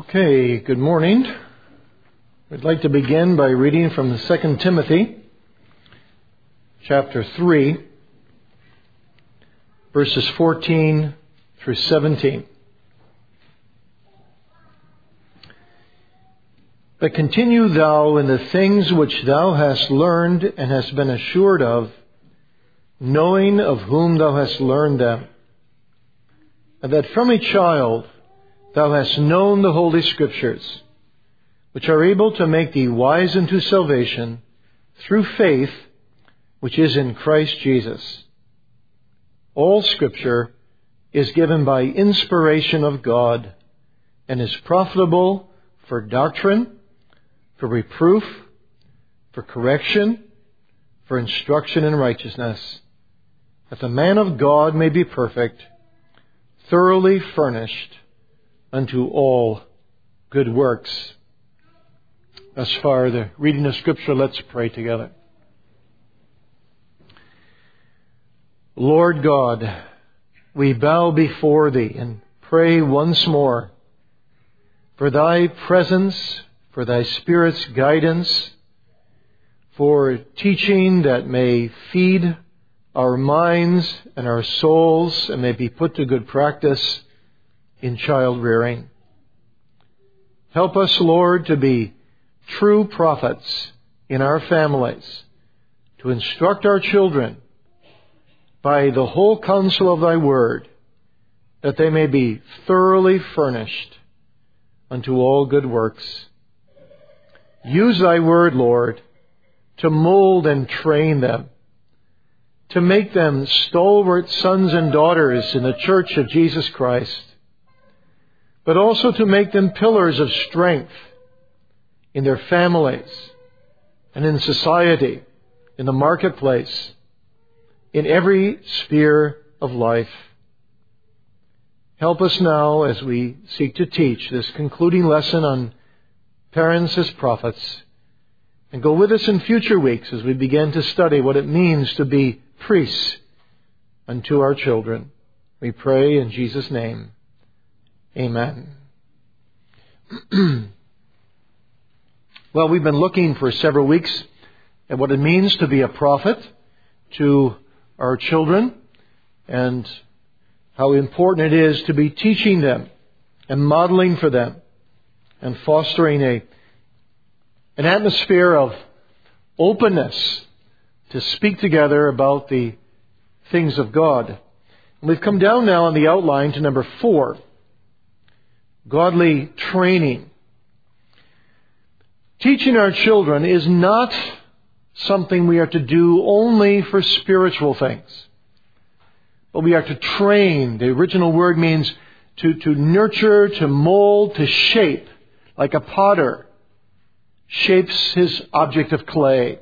Okay, good morning. We'd like to begin by reading from the 2 Timothy, chapter 3, verses 14 through 17. But continue thou in the things which thou hast learned and hast been assured of, knowing of whom thou hast learned them, and that from a child thou hast known the Holy Scriptures, which are able to make thee wise unto salvation through faith which is in Christ Jesus. All Scripture is given by inspiration of God, and is profitable for doctrine, for reproof, for correction, for instruction in righteousness, that the man of God may be perfect, thoroughly furnished unto all good works. Thus far, the reading of Scripture. Let's pray together. Lord God, we bow before Thee and pray once more for Thy presence, for Thy Spirit's guidance, for teaching that may feed our minds and our souls and may be put to good practice in child rearing. Help us, Lord, to be true prophets in our families, to instruct our children by the whole counsel of Thy Word, that they may be thoroughly furnished unto all good works. Use Thy Word, Lord, to mold and train them, to make them stalwart sons and daughters in the Church of Jesus Christ, but also to make them pillars of strength in their families and in society, in the marketplace, in every sphere of life. Help us now as we seek to teach this concluding lesson on parents as prophets, and go with us in future weeks as we begin to study what it means to be priests unto our children. We pray in Jesus' name. Amen. Well, we've been looking for several weeks at what it means to be a prophet to our children and how important it is to be teaching them and modeling for them and fostering an atmosphere of openness to speak together about the things of God. And we've come down now on the outline to number 4. Godly training. Teaching our children is not something we are to do only for spiritual things, but we are to train. The original word means to nurture, to mold, to shape, like a potter shapes his object of clay.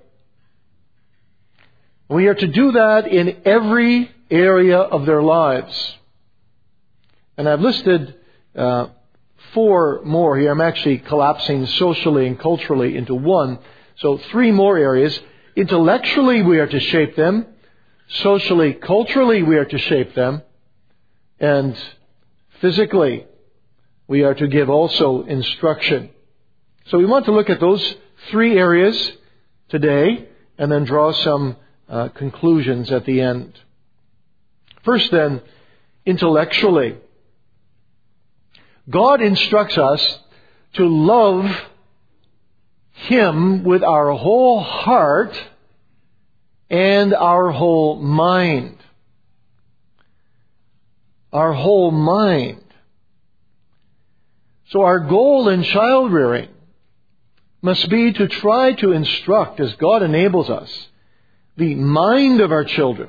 We are to do that in every area of their lives. And I've listed 4 more here. I'm actually collapsing socially and culturally into one. So 3 more areas. Intellectually, we are to shape them. Socially, culturally, we are to shape them. And physically, we are to give also instruction. So we want to look at those 3 areas today and then draw some conclusions at the end. First then, intellectually. God instructs us to love Him with our whole heart and our whole mind. Our whole mind. So our goal in child rearing must be to try to instruct, as God enables us, the mind of our children.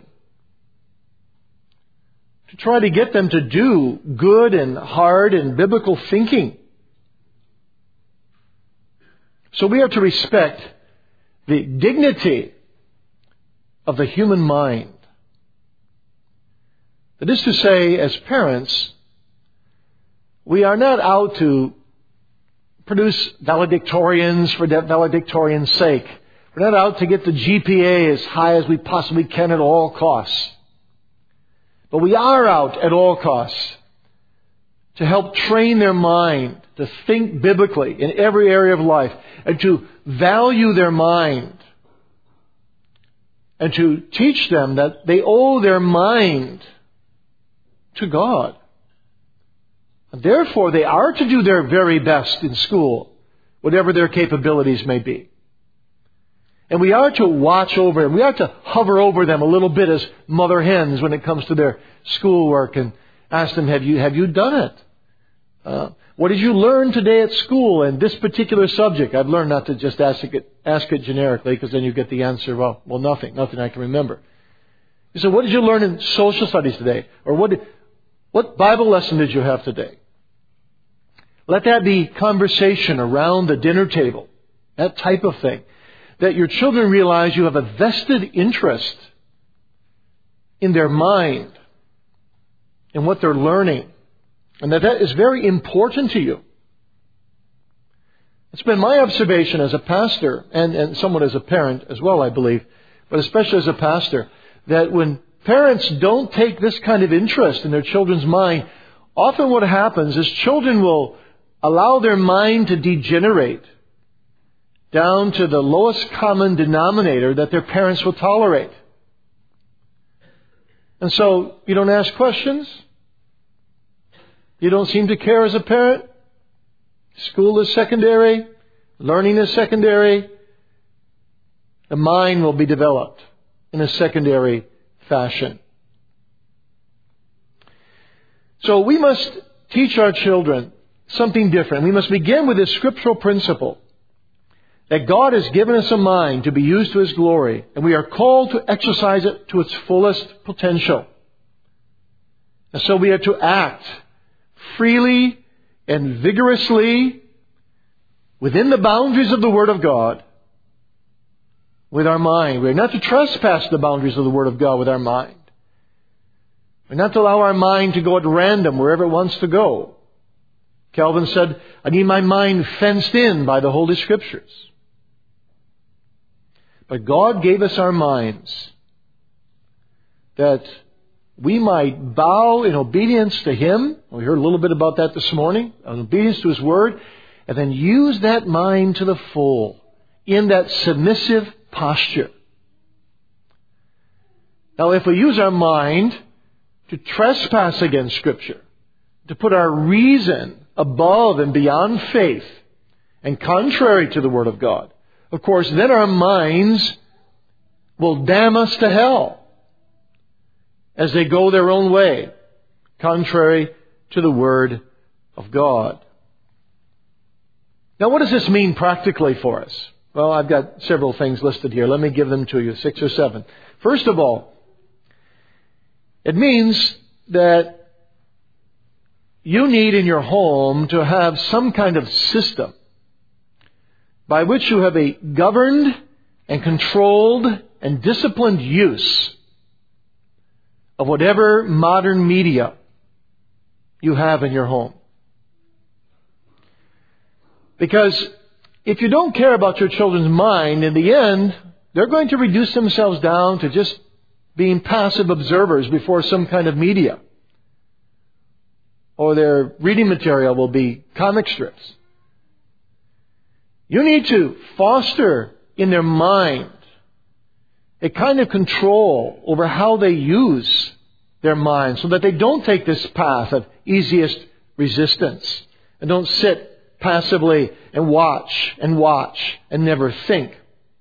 To try to get them to do good and hard and biblical thinking. So we are to respect the dignity of the human mind. That is to say, as parents, we are not out to produce valedictorians for valedictorian's sake. We're not out to get the GPA as high as we possibly can at all costs. But we are out at all costs to help train their mind to think biblically in every area of life, and to value their mind, and to teach them that they owe their mind to God. And therefore, they are to do their very best in school, whatever their capabilities may be. And we are to watch over them. We are to hover over them a little bit as mother hens when it comes to their schoolwork and ask them, have you done it? What did you learn today at school in this particular subject? I've learned not to just ask it generically, because then you get the answer, well, nothing I can remember. You say, what did you learn in social studies today? Or what Bible lesson did you have today? Let that be conversation around the dinner table, that type of thing. That your children realize you have a vested interest in their mind, in what they're learning, and that is very important to you. It's been my observation as a pastor, and somewhat as a parent as well, I believe, but especially as a pastor, that when parents don't take this kind of interest in their children's mind, often what happens is children will allow their mind to degenerate down to the lowest common denominator that their parents will tolerate. And so, you don't ask questions. You don't seem to care as a parent. School is secondary. Learning is secondary. The mind will be developed in a secondary fashion. So we must teach our children something different. We must begin with this scriptural principle that God has given us a mind to be used to His glory, and we are called to exercise it to its fullest potential. And so we are to act freely and vigorously within the boundaries of the Word of God with our mind. We are not to trespass the boundaries of the Word of God with our mind. We're not to allow our mind to go at random wherever it wants to go. Calvin said, I need my mind fenced in by the Holy Scriptures. But God gave us our minds that we might bow in obedience to Him. We heard a little bit about that this morning, in obedience to His Word, and then use that mind to the full in that submissive posture. Now, if we use our mind to trespass against Scripture, to put our reason above and beyond faith, and contrary to the Word of God, of course, then our minds will damn us to hell as they go their own way, contrary to the Word of God. Now, what does this mean practically for us? Well, I've got several things listed here. Let me give them to you, 6 or 7. First of all, it means that you need in your home to have some kind of system by which you have a governed and controlled and disciplined use of whatever modern media you have in your home. Because if you don't care about your children's mind, in the end, they're going to reduce themselves down to just being passive observers before some kind of media. Or their reading material will be comic strips. You need to foster in their mind a kind of control over how they use their mind so that they don't take this path of easiest resistance and don't sit passively and watch and never think.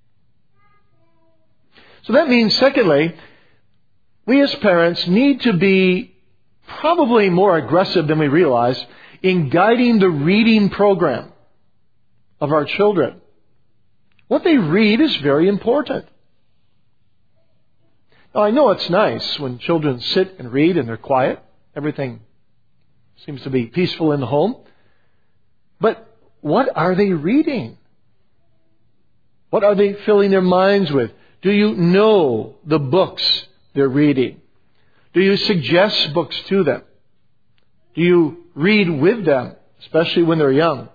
So that means, secondly, we as parents need to be probably more aggressive than we realize in guiding the reading program of our children. What they read is very important. Now, I know it's nice when children sit and read and they're quiet. Everything seems to be peaceful in the home. But what are they reading? What are they filling their minds with? Do you know the books they're reading? Do you suggest books to them? Do you read with them, especially when they're young?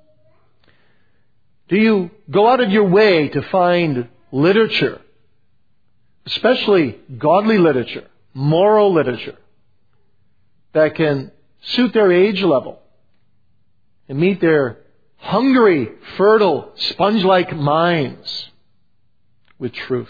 Do you go out of your way to find literature, especially godly literature, moral literature, that can suit their age level? and meet their hungry, fertile, sponge-like minds with truth.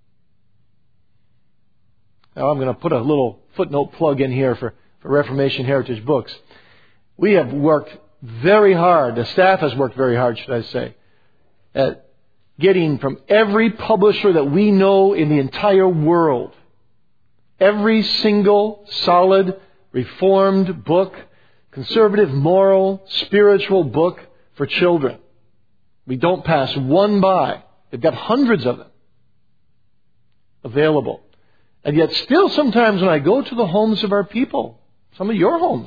Now I'm going to put a little footnote plug in here for Reformation Heritage Books. We have worked very hard, the staff has worked very hard, should I say, at getting from every publisher that we know in the entire world, every single solid, reformed book, conservative, moral, spiritual book for children. We don't pass one by. They've got hundreds of them available. And yet still sometimes when I go to the homes of our people, some of your homes,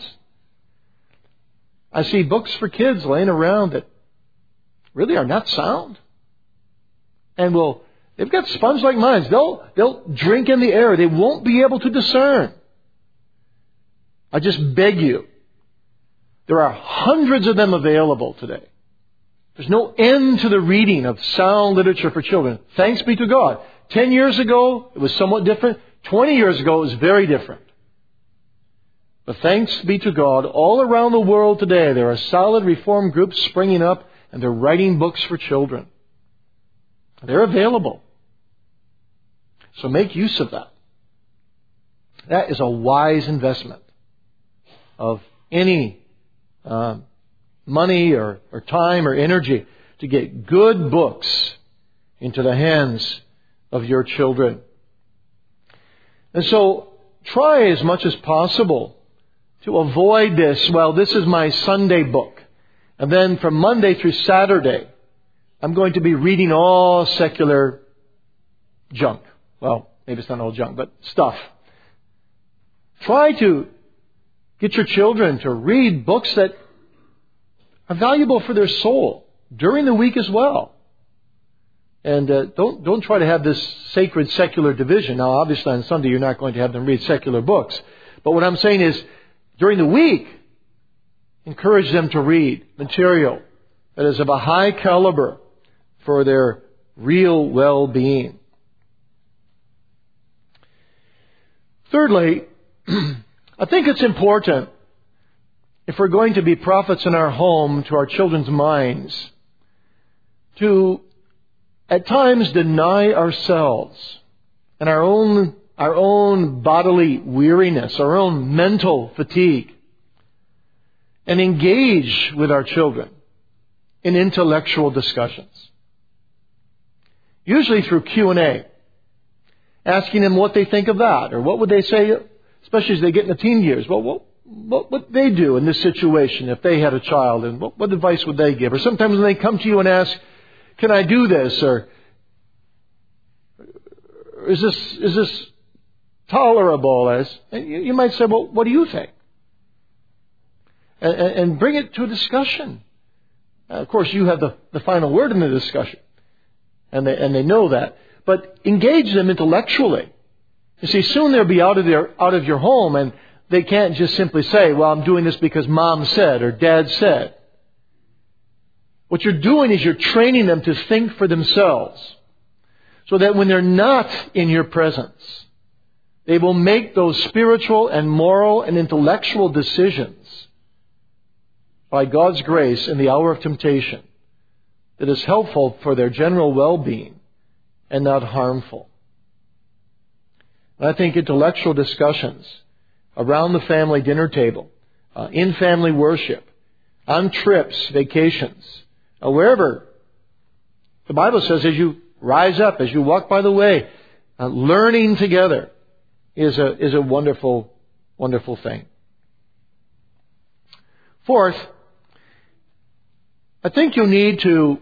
I see books for kids laying around that really are not sound. And they've got sponge-like minds. They'll drink in the air. They won't be able to discern. I just beg you. There are hundreds of them available today. There's no end to the reading of sound literature for children. Thanks be to God. 10 years ago, it was somewhat different. 20 years ago, it was very different. But thanks be to God, all around the world today, there are solid reform groups springing up, and they're writing books for children. They're available. So make use of that. That is a wise investment of any money or time or energy to get good books into the hands of your children. And so try as much as possible to avoid this. Well, this is my Sunday book. And then from Monday through Saturday, I'm going to be reading all secular junk. Well, maybe it's not all junk, but stuff. Try to get your children to read books that are valuable for their soul during the week as well. And don't try to have this sacred secular division. Now, obviously on Sunday you're not going to have them read secular books. But what I'm saying is, during the week, encourage them to read material that is of a high caliber for their real well-being. Thirdly, I think it's important, if we're going to be prophets in our home to our children's minds, to at times deny ourselves and our own bodily weariness, our own mental fatigue, and engage with our children in intellectual discussions. Usually through Q&A, asking them what they think of that, or what would they say, especially as they get in the teen years. Well, what would they do in this situation if they had a child, and what advice would they give? Or sometimes when they come to you and ask, can I do this? Or is this tolerable? And you might say, well, what do you think? And bring it to a discussion. Of course, you have the final word in the discussion. And they know that. But engage them intellectually. You see, soon they'll be out of your home, and they can't just simply say, well, I'm doing this because Mom said or Dad said. What you're doing is you're training them to think for themselves, so that when they're not in your presence, they will make those spiritual and moral and intellectual decisions by God's grace in the hour of temptation that is helpful for their general well-being and not harmful. And I think intellectual discussions around the family dinner table, in family worship, on trips, vacations, wherever, the Bible says as you rise up, as you walk by the way, learning together is a wonderful, wonderful thing. Fourth, I think you need to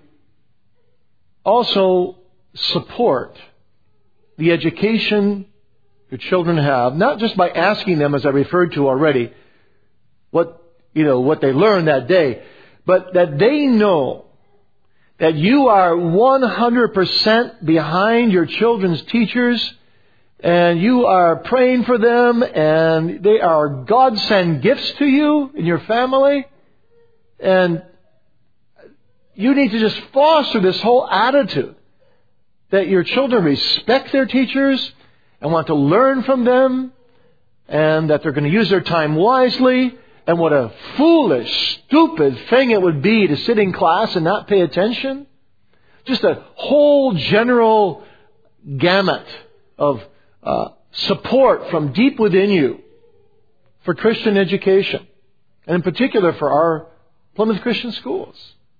also support the education your children have, not just by asking them, as I referred to already, what they learned that day, but that they know that you are 100% behind your children's teachers, and you are praying for them, and they are God-sent gifts to you and your family. And you need to just foster this whole attitude that your children respect their teachers and want to learn from them, and that they're going to use their time wisely, And what a foolish, stupid thing it would be to sit in class and not pay attention. Just a whole general gamut of support from deep within you for Christian education. And in particular for our Plymouth Christian schools.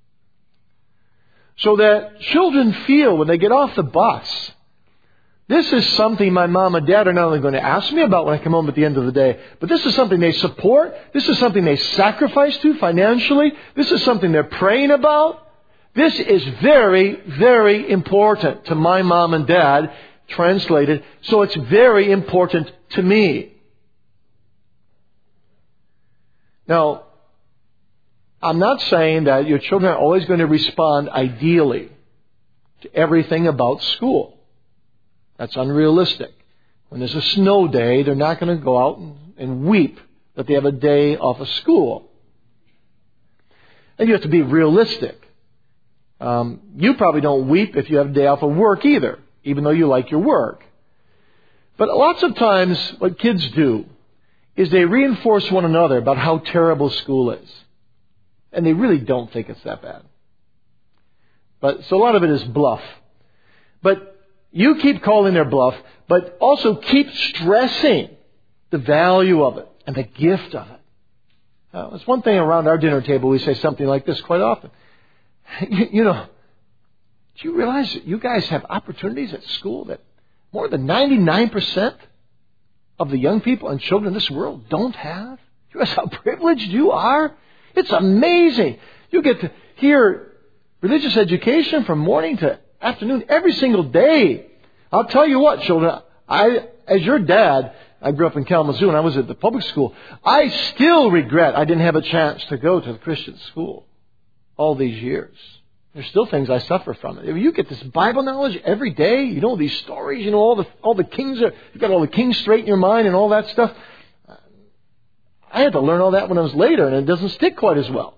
So that children feel when they get off the bus, this is something my mom and dad are not only going to ask me about when I come home at the end of the day, but this is something they support. This is something they sacrifice to financially. This is something they're praying about. This is very, very important to my mom and dad, translated. So it's very important to me. Now, I'm not saying that your children are always going to respond ideally to everything about school. That's unrealistic. When there's a snow day, they're not going to go out and weep that they have a day off of school. And you have to be realistic. You probably don't weep if you have a day off of work either, even though you like your work. But lots of times what kids do is they reinforce one another about how terrible school is. And they really don't think it's that bad. So a lot of it is bluff. But you keep calling their bluff, but also keep stressing the value of it and the gift of it. It's one thing around our dinner table, we say something like this quite often. You know, do you realize that you guys have opportunities at school that more than 99% of the young people and children in this world don't have? You realize how privileged you are? It's amazing. You get to hear religious education from morning to afternoon every single day. I'll tell you what, children, as your dad, I grew up in Kalamazoo and I was at the public school. I still regret I didn't have a chance to go to the Christian school all these years. There's still things I suffer from it. If you get this Bible knowledge every day, you know these stories, you know all the kings, you've got all the kings straight in your mind and all that stuff. I had to learn all that when I was later, and it doesn't stick quite as well.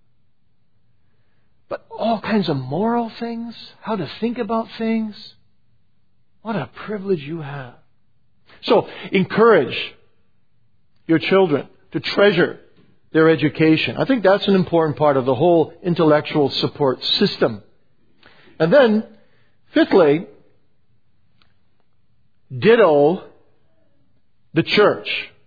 But all kinds of moral things, how to think about things, what a privilege you have. So, encourage your children to treasure their education. I think that's an important part of the whole intellectual support system. And then, fifthly, ditto the church.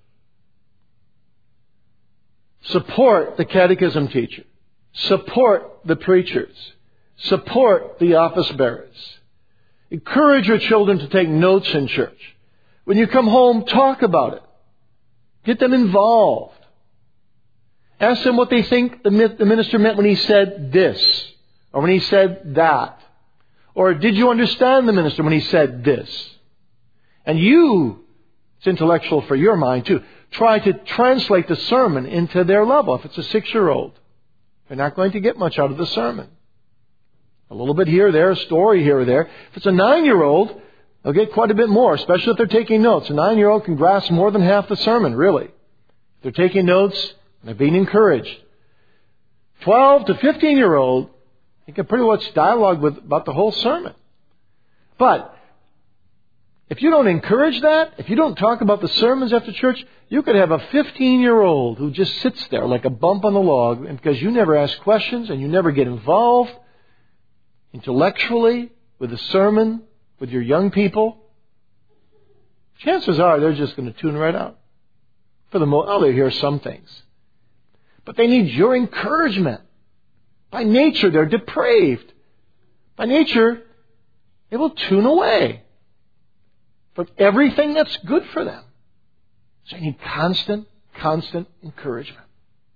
Support the catechism teacher. Support the preachers. Support the office bearers. Encourage your children to take notes in church. When you come home, talk about it. Get them involved. Ask them what they think the minister meant when he said this, or when he said that. Or did you understand the minister when he said this? And it's intellectual for your mind too, try to translate the sermon into their level. If it's a 6-year-old, they're not going to get much out of the sermon. A little bit here or there, a story here or there. If it's a 9-year-old, they'll get quite a bit more, especially if they're taking notes. A 9-year-old can grasp more than half the sermon, really. If they're taking notes, they're being encouraged. 12 to 15-year-old, you can pretty much dialogue about the whole sermon. But if you don't encourage that, if you don't talk about the sermons after church, you could have a 15-year-old who just sits there like a bump on the log, and because you never ask questions and you never get involved intellectually with the sermon, with your young people, chances are they're just going to tune right out. For the most, they hear some things. But they need your encouragement. By nature, they're depraved. By nature, they will tune away from everything that's good for them. So you need constant encouragement.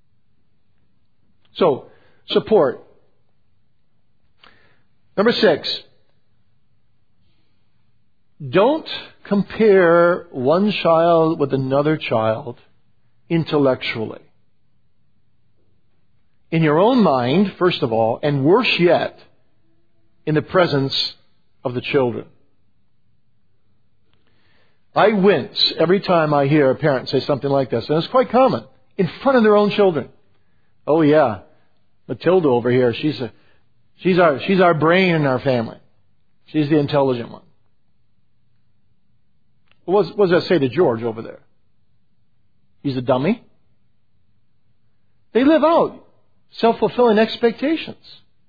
So, support. Number 6. Don't compare one child with another child intellectually. In your own mind, first of all, and worse yet, in the presence of the children. I wince every time I hear a parent say something like this, and it's quite common, in front of their own children. Oh yeah, Matilda over here, she's our brain in our family. She's the intelligent one. What does that say to George over there? He's a dummy? They live out self-fulfilling expectations.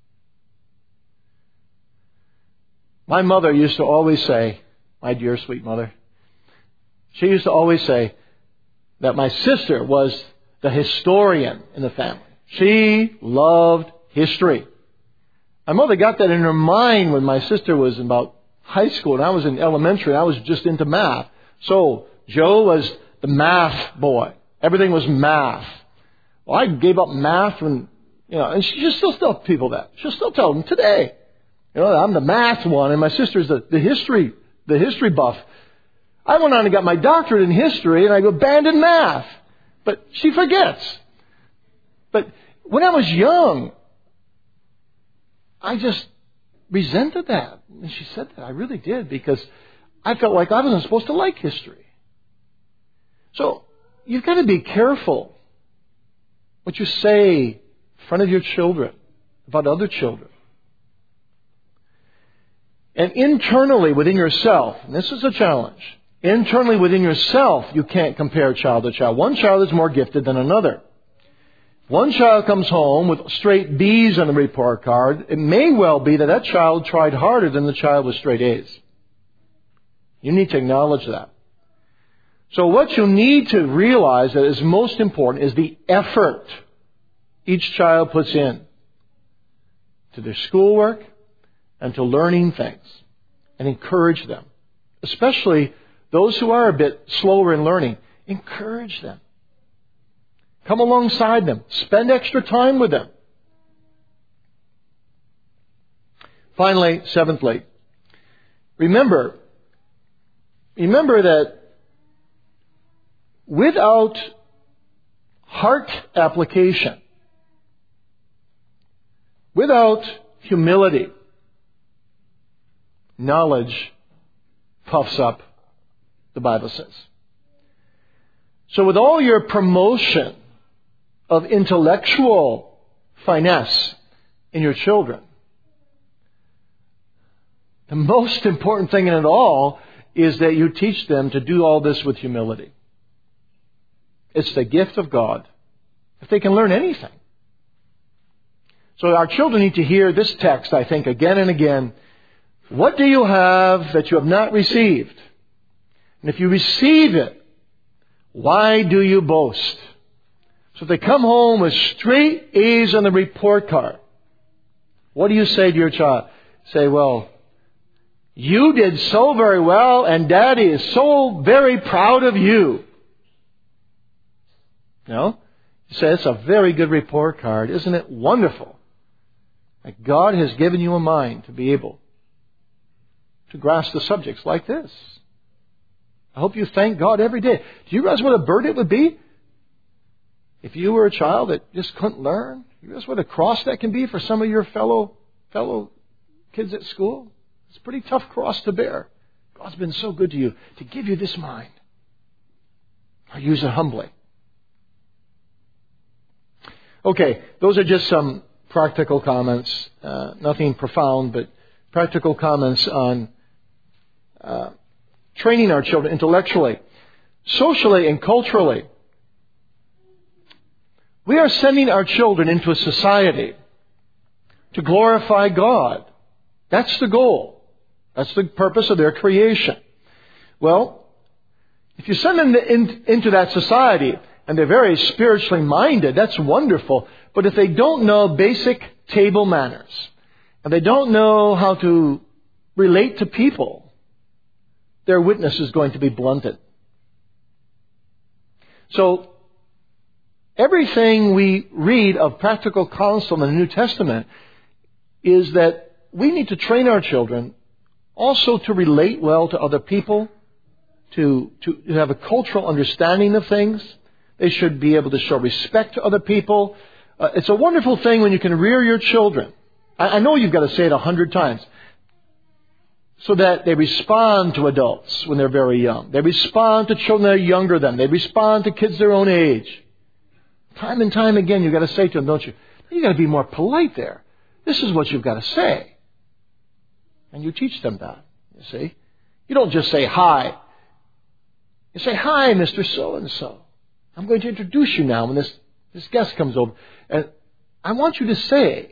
My mother used to always say, my dear sweet mother, she used to always say that my sister was the historian in the family. She loved history. My mother got that in her mind when my sister was in about high school and I was in elementary and I was just into math. So Joe was the math boy. Everything was math. Well, I gave up math when, and she'll still tell people that. She'll still tell them today. I'm the math one and my sister's the history buff. I went on and got my doctorate in history and I abandoned math. But she forgets. But when I was young, I just resented that. And she said that. I really did, because I felt like I wasn't supposed to like history. So you've got to be careful what you say in front of your children, about other children. And internally within yourself, and this is a challenge, internally within yourself, you can't compare child to child. One child is more gifted than another. One child comes home with straight B's on the report card. It may well be that child tried harder than the child with straight A's. You need to acknowledge that. So what you need to realize that is most important is the effort each child puts in to their schoolwork and to learning things, and encourage them. Especially those who are a bit slower in learning. Encourage them. Come alongside them. Spend extra time with them. Finally, seventhly, remember that without heart application, without humility, knowledge puffs up, the Bible says. So with all your promotion of intellectual finesse in your children, the most important thing in it all is that you teach them to do all this with humility. It's the gift of God, if they can learn anything. So our children need to hear this text, I think, again and again. What do you have that you have not received? And if you receive it, why do you boast? So if they come home with straight A's on the report card, what do you say to your child? Say, well, you did so very well and Daddy is so very proud of you. No? You say, it's a very good report card. Isn't it wonderful that God has given you a mind to be able to grasp the subjects like this? I hope you thank God every day. Do you realize what a burden it would be if you were a child that just couldn't learn? You realize what a cross that can be for some of your fellow kids at school? It's a pretty tough cross to bear. God's been so good to you to give you this mind. I use it humbly. Okay, those are just some practical comments. Nothing profound, but practical comments on training our children intellectually, socially, and culturally. We are sending our children into a society to glorify God. That's the goal. That's the purpose of their creation. Well, if you send them into that society and they're very spiritually minded, that's wonderful. But if they don't know basic table manners and they don't know how to relate to people, their witness is going to be blunted. So, everything we read of practical counsel in the New Testament is that we need to train our children also to relate well to other people, to have a cultural understanding of things. They should be able to show respect to other people. It's a wonderful thing when you can rear your children. I know you've got to say it 100 times. So that they respond to adults when they're very young. They respond to children that are younger than them. They respond to kids their own age. Time and time again, you've got to say to them, don't you? You've got to be more polite there. This is what you've got to say. And you teach them that, you see. You don't just say hi. You say, hi, Mr. So-and-so. I'm going to introduce you now in this This guest comes over, and I want you to say,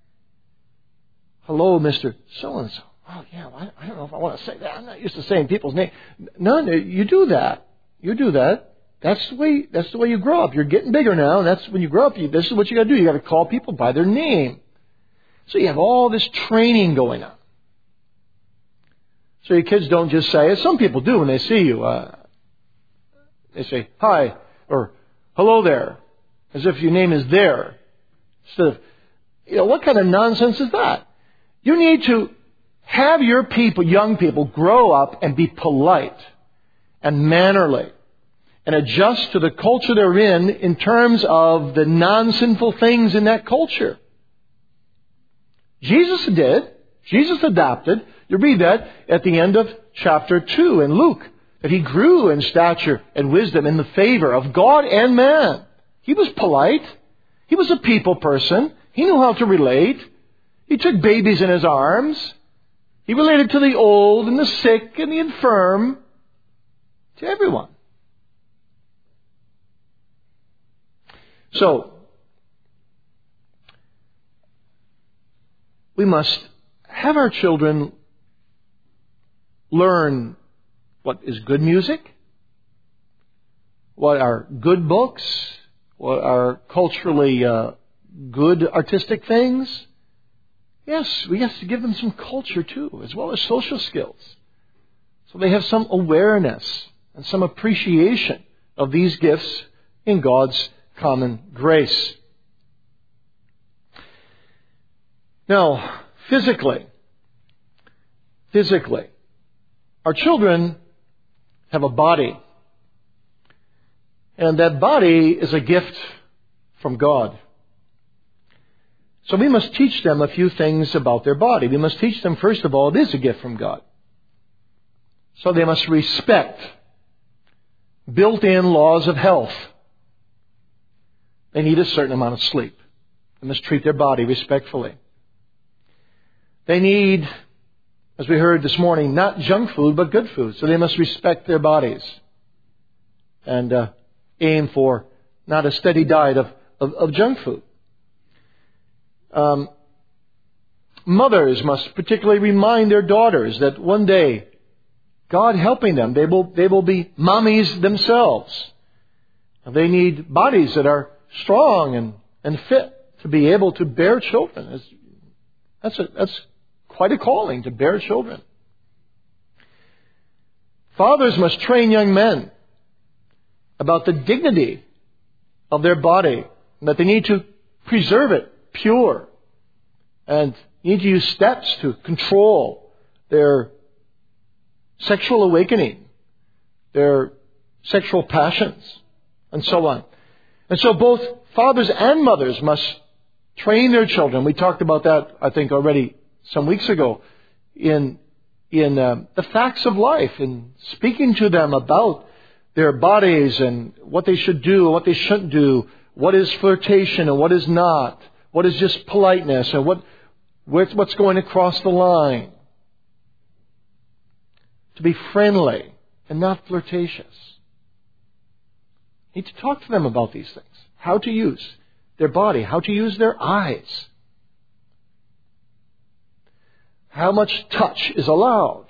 hello, Mr. So-and-so. Oh, yeah, well, I don't know if I want to say that. I'm not used to saying people's name. No, you do that. You do that. That's the way you grow up. You're getting bigger now, and that's when you grow up. This is what you got to do. You got to call people by their name. So you have all this training going on. So your kids don't just say, as some people do when they see you, they say, hi, or hello there, as if your name is there. Instead of, what kind of nonsense is that? You need to have your people, young people, grow up and be polite and mannerly and adjust to the culture they're in terms of the non-sinful things in that culture. Jesus did. Jesus adopted. You read that at the end of chapter 2 in Luke, that he grew in stature and wisdom in the favor of God and man. He was polite. He was a people person. He knew how to relate. He took babies in his arms. He related to the old and the sick and the infirm, to everyone. So, we must have our children learn what is good music, what are good books, what are culturally good artistic things. Yes, we have to give them some culture too, as well as social skills. So they have some awareness and some appreciation of these gifts in God's common grace. Now, physically, our children have a body. And that body is a gift from God. So we must teach them a few things about their body. We must teach them, first of all, it is a gift from God. So they must respect built-in laws of health. They need a certain amount of sleep. They must treat their body respectfully. They need, as we heard this morning, not junk food, but good food. So they must respect their bodies and aim for not a steady diet of junk food. Mothers must particularly remind their daughters that one day, God helping them, they will be mommies themselves. They need bodies that are strong and fit to be able to bear children. That's quite a calling, to bear children. Fathers must train young men about the dignity of their body, and that they need to preserve it pure, and need to use steps to control their sexual awakening, their sexual passions, and so on. And so both fathers and mothers must train their children. We talked about that, I think, already some weeks ago in the facts of life, and speaking to them about their bodies and what they should do and what they shouldn't do, what is flirtation and what is not, what is just politeness and what's going across the line. To be friendly and not flirtatious. You need to talk to them about these things. How to use their body, how to use their eyes. How much touch is allowed.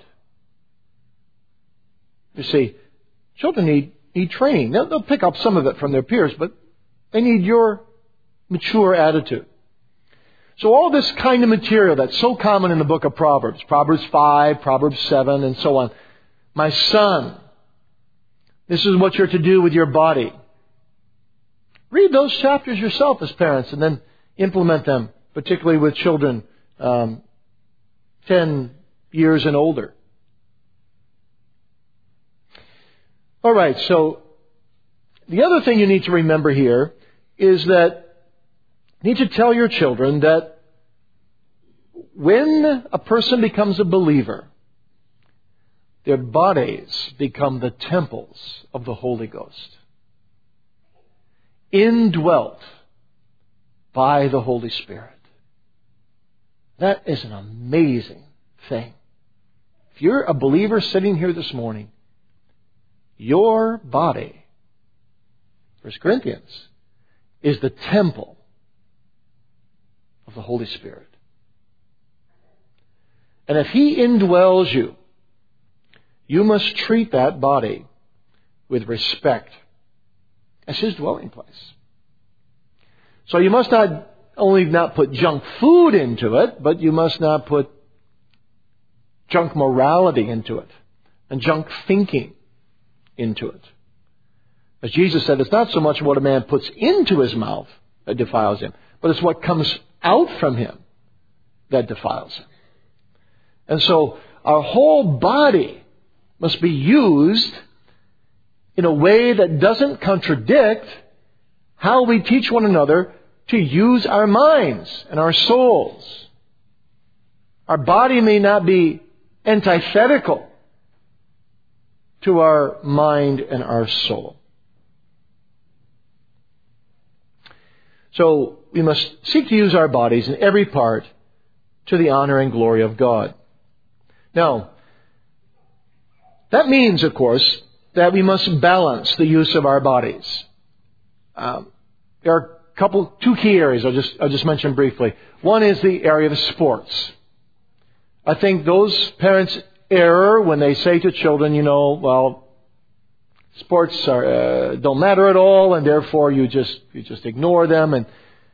You see, children need training. They'll pick up some of it from their peers, but they need your mature attitude. So all this kind of material that's so common in the book of Proverbs, Proverbs 5, Proverbs 7, and so on. My son, this is what you're to do with your body. Read those chapters yourself as parents and then implement them, particularly with children 10 years and older. All right, so the other thing you need to remember here is that you need to tell your children that when a person becomes a believer, their bodies become the temples of the Holy Ghost, indwelt by the Holy Spirit. That is an amazing thing. If you're a believer sitting here this morning, your body, 1 Corinthians, is the temple of the Holy Spirit. And if He indwells you, you must treat that body with respect as His dwelling place. So you must not only not put junk food into it, but you must not put junk morality into it and junk thinking into it. As Jesus said, it's not so much what a man puts into his mouth that defiles him, but it's what comes out from him that defiles him. And so our whole body must be used in a way that doesn't contradict how we teach one another to use our minds and our souls. Our body may not be antithetical to our mind and our soul. So we must seek to use our bodies in every part to the honor and glory of God. Now, that means, of course, that we must balance the use of our bodies. There are two key areas I'll just mention briefly. One is the area of sports. I think those parents err when they say to children, sports don't matter at all, and therefore you just ignore them. And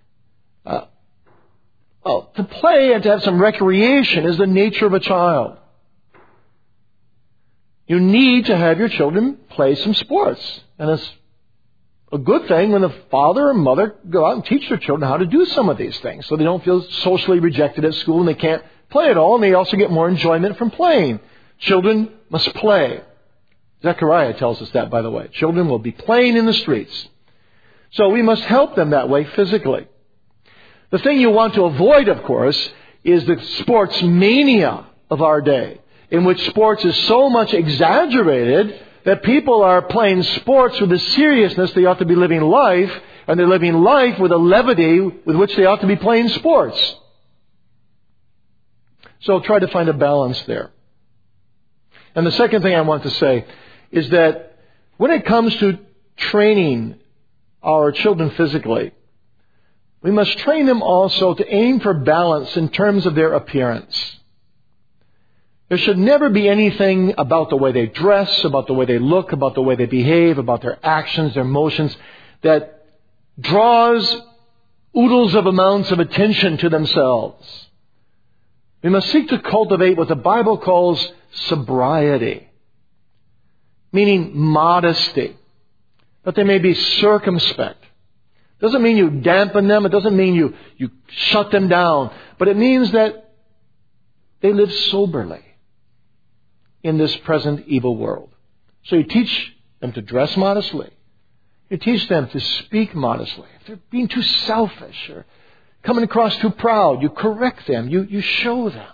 to play and to have some recreation is the nature of a child. You need to have your children play some sports, and it's a good thing when the father or mother go out and teach their children how to do some of these things, so they don't feel socially rejected at school and they can't play at all, and they also get more enjoyment from playing. Children must play. Zechariah tells us that, by the way. Children will be playing in the streets. So we must help them that way physically. The thing you want to avoid, of course, is the sports mania of our day, in which sports is so much exaggerated that people are playing sports with the seriousness they ought to be living life, and they're living life with a levity with which they ought to be playing sports. So try to find a balance there. And the second thing I want to say is that when it comes to training our children physically, we must train them also to aim for balance in terms of their appearance. There should never be anything about the way they dress, about the way they look, about the way they behave, about their actions, their motions, that draws oodles of amounts of attention to themselves. We must seek to cultivate what the Bible calls sobriety, meaning modesty, but they may be circumspect. Doesn't mean you dampen them. It doesn't mean you shut them down. But it means that they live soberly in this present evil world. So you teach them to dress modestly. You teach them to speak modestly. If they're being too selfish or coming across too proud, you correct them. You show them.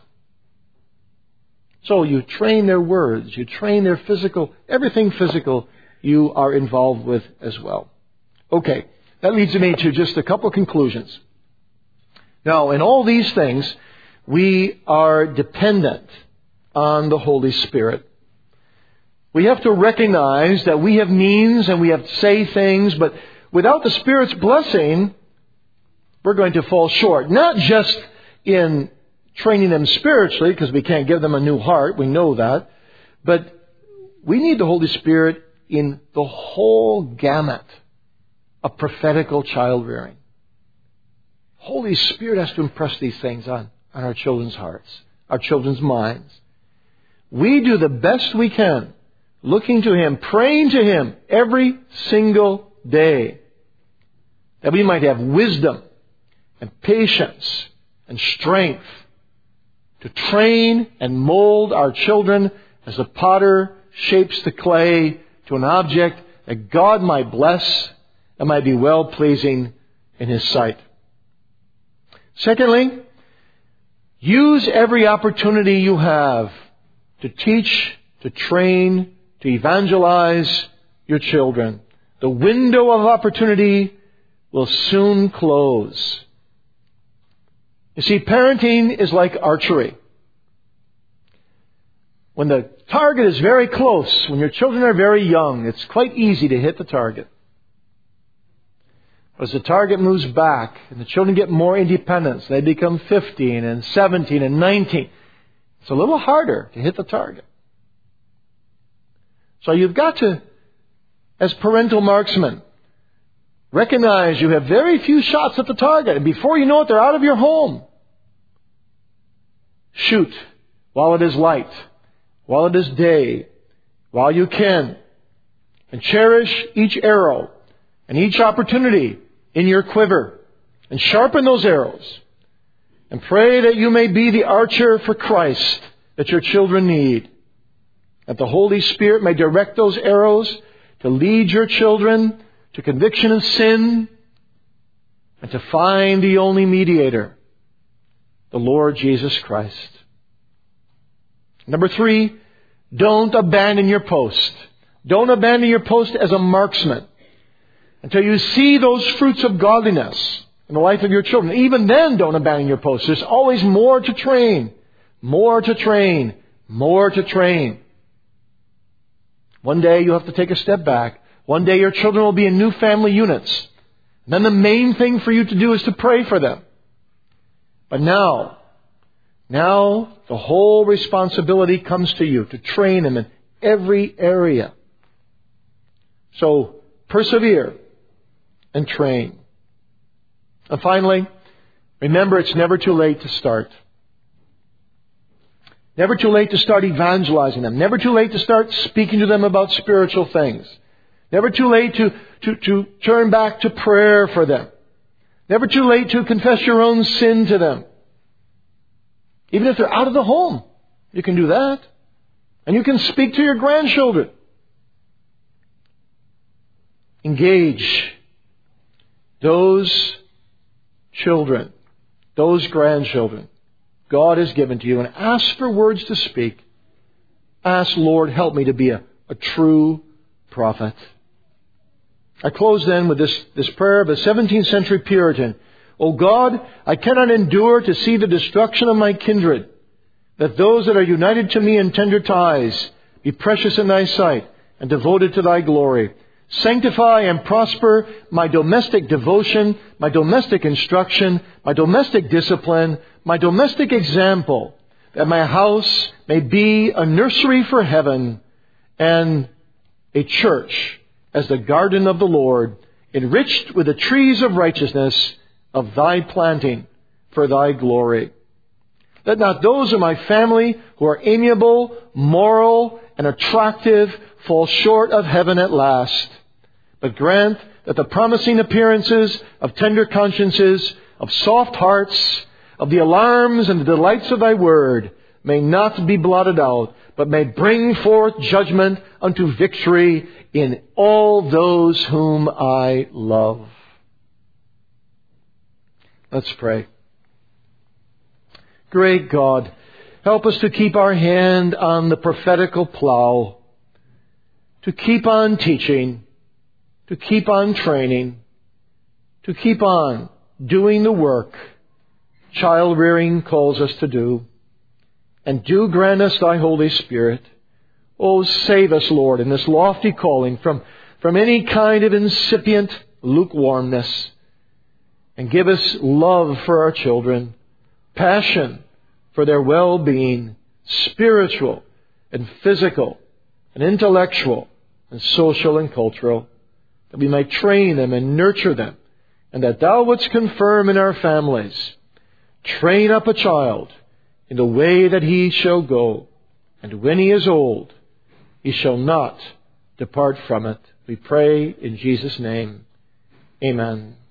So you train their words. You train their physical, everything physical you are involved with as well. Okay, that leads me to just a couple of conclusions. Now, in all these things, we are dependent on the Holy Spirit. We have to recognize that we have means and we have to say things, but without the Spirit's blessing, we're going to fall short. Not just in training them spiritually, because we can't give them a new heart, we know that, but we need the Holy Spirit in the whole gamut of prophetical child rearing. Holy Spirit has to impress these things on our children's hearts, our children's minds. We do the best we can, looking to Him, praying to Him every single day, that we might have wisdom and patience and strength to train and mold our children as the potter shapes the clay to an object that God might bless and might be well-pleasing in His sight. Secondly, use every opportunity you have to teach, to train, to evangelize your children. The window of opportunity will soon close. You see, parenting is like archery. When the target is very close, when your children are very young, it's quite easy to hit the target. As the target moves back and the children get more independence, they become 15 and 17 and 19. It's a little harder to hit the target. So you've got to, as parental marksmen, recognize you have very few shots at the target. And before you know it, they're out of your home. Shoot while it is light, while it is day, while you can. And cherish each arrow and each opportunity in your quiver. And sharpen those arrows. And pray that you may be the archer for Christ that your children need. That the Holy Spirit may direct those arrows to lead your children to conviction of sin and to find the only mediator, the Lord Jesus Christ. Number 3, don't abandon your post. Don't abandon your post as a marksman until you see those fruits of godliness in the life of your children. Even then, don't abandon your post. There's always more to train, more to train, more to train. One day you'll have to take a step back. One day your children will be in new family units. And then the main thing for you to do is to pray for them. But now the whole responsibility comes to you to train them in every area. So persevere and train. And finally, remember it's never too late to start. Never too late to start evangelizing them. Never too late to start speaking to them about spiritual things. Never too late to turn back to prayer for them. Never too late to confess your own sin to them. Even if they're out of the home, you can do that. And you can speak to your grandchildren. Engage those children, those grandchildren God has given to you, and ask for words to speak. Ask, Lord, help me to be a true prophet. I close then with this prayer of a 17th century Puritan. O God, I cannot endure to see the destruction of my kindred, that those that are united to me in tender ties be precious in thy sight and devoted to thy glory. Sanctify and prosper my domestic devotion, my domestic instruction, my domestic discipline, my domestic example, that my house may be a nursery for heaven and a church as the garden of the Lord, enriched with the trees of righteousness of thy planting for thy glory. Let not those of my family who are amiable, moral, and attractive fall short of heaven at last, but grant that the promising appearances of tender consciences, of soft hearts, of the alarms and the delights of thy word may not be blotted out, but may bring forth judgment unto victory in all those whom I love. Let's pray. Great God, help us to keep our hand on the prophetical plow, to keep on teaching, to keep on training, to keep on doing the work child rearing calls us to do. And do grant us thy Holy Spirit. Oh, save us, Lord, in this lofty calling from any kind of incipient lukewarmness. And give us love for our children, passion for their well-being, spiritual and physical and intellectual and social and cultural, that we might train them and nurture them, and that thou wouldst confirm in our families. Train up a child in the way that he shall go, and when he is old, he shall not depart from it. We pray in Jesus' name. Amen.